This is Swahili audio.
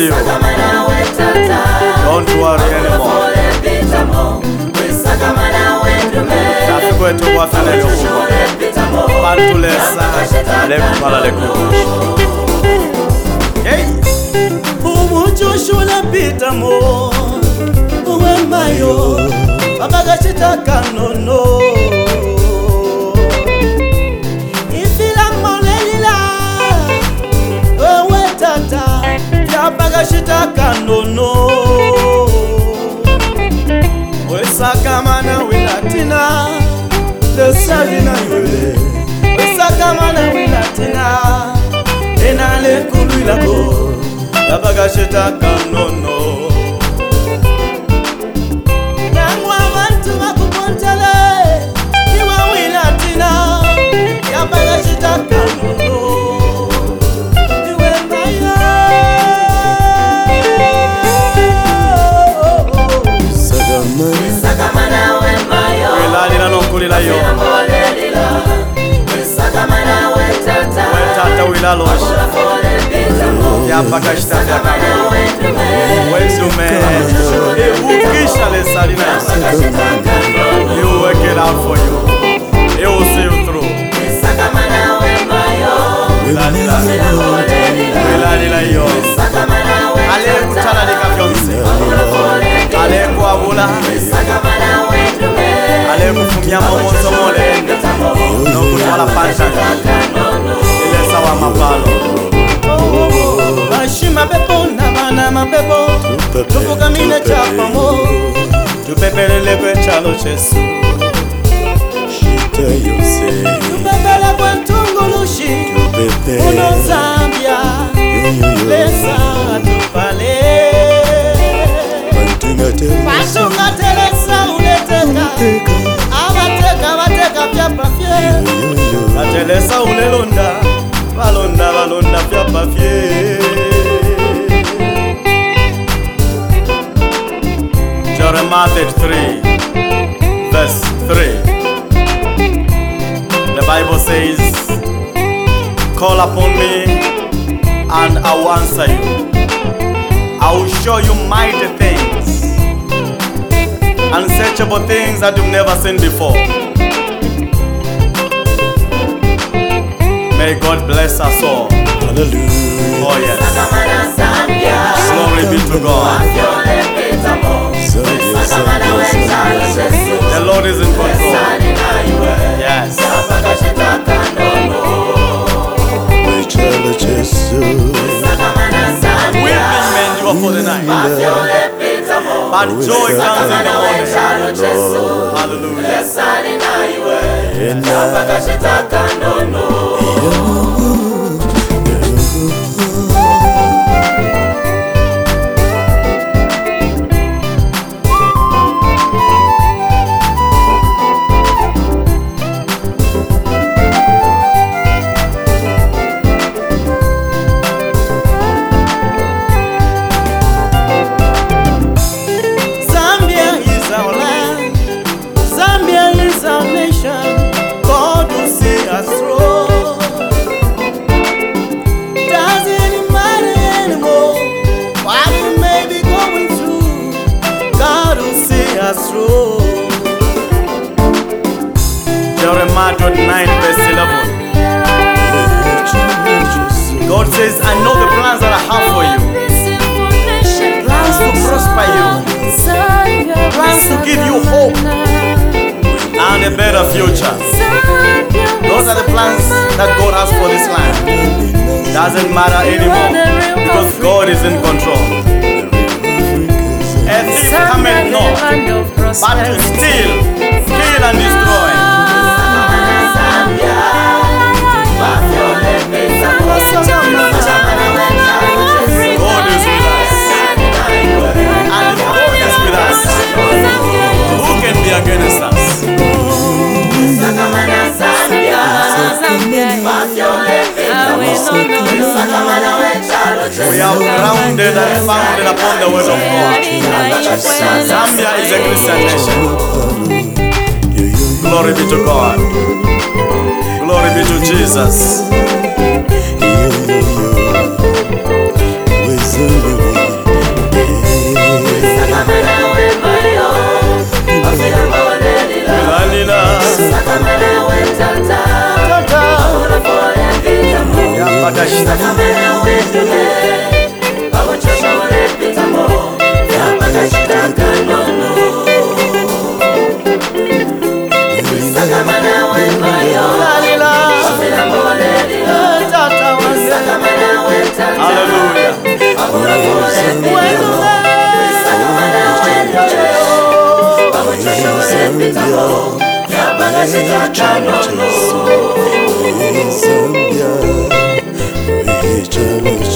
you. Don't worry anymore. Kwetu wafanele Bantulesa Lekupala lekumusho. Hey! Umuchushula pita mo uwe mayo Abagashita kanono Ifila molelila uwe tata Abagashita kanono Wesakamana wilatina Lesalina yule Wesakamana wilatina Enale kuluilako Abagashita kanono Nangwa bantu makupontele Iwa wilatina Abagashita kanono Iwe maya Sagamana we mayo Wilalila nonkulila yo Sagamana we tata Tata wilalosh Abagashita kanono Wezume Ukisha lesalina He will work it out for you. He will see you through. Wilalila yo Ale kutala lika fyonse Ale kuabula Ale kufumia momonzo molenda No kutwala pantaka Ilesa wa mapalo Bashima pepo na bana mapepo Tupukamine chapamo Tupepelele kwe chalo chesu Tupepele kwe tungulushi Uno Zambia Lesa tupale Patunga telesa uleteka Abateka pyapa fye Atelesa ulelonda Balonda pyapa fye Jeremiah 3 verse 3. The Bible says, call upon me and I will answer you. I will show you mighty things, unsearchable things that you've never seen before. May God bless us all. Hallelujah. Oh yes. Glory be to God. The Lord is in control. Yes. Weeping may endure for the night, but joy comes in the morning. Hallelujah. Jeremiah 9 verse 11. God says, I know the plans that I have for you. Plans to prosper you. Plans to give you hope and a better future. Those are the plans that God has for this land. Doesn't matter anymore because God is in control. A thief cometh not, but to steal, kill and destroy. God is with us. And if God is with us, who can be against us? We are grounded and founded upon the word of God. Zambia is a Christian nation. Glory be to God. Glory be to Jesus. yapagashita Sakamana wendule Bagochoshore pitamo Yapagashita kanono Sakamana wenmayo Lalila Wafila mole lilo Tata wange Sakamana wetata Hallelujah. Abura mole pitamo Sakamana wendule Bagochoshore pitamo Yapagashita kanono Zambia, we